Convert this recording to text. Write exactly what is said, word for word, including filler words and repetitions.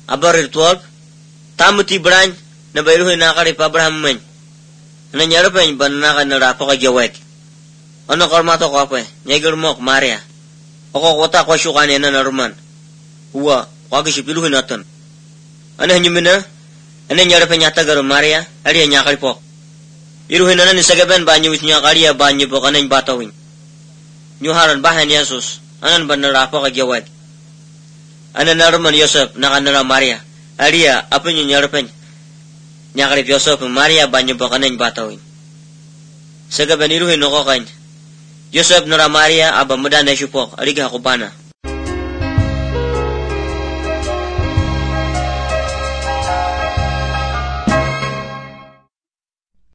abarir twelve tamuti brany na bayruhin nakari pa Abraham men na nyara pa ban naka na rapo ka jawek ano karmato ko pa nyegur mok Maria oko kota ko syukane na naruman huwa wagi sipiluhin naton ana nyumina ana nyara pa nyata garo Maria ari nyakari po iruhin na ni sagaben banyu wit nyakari ya banyu po kanen batawin nyuharan bahan Yesus anan ban na rapo ka jawek ana naruman Yosef nakanara Maria Aria apa nyo nyarpen nyakari Yosef Maria banyo bakanen batawin sagaban iruhin noko kan Yosef nara Maria aba muda na syupok aliga hakubana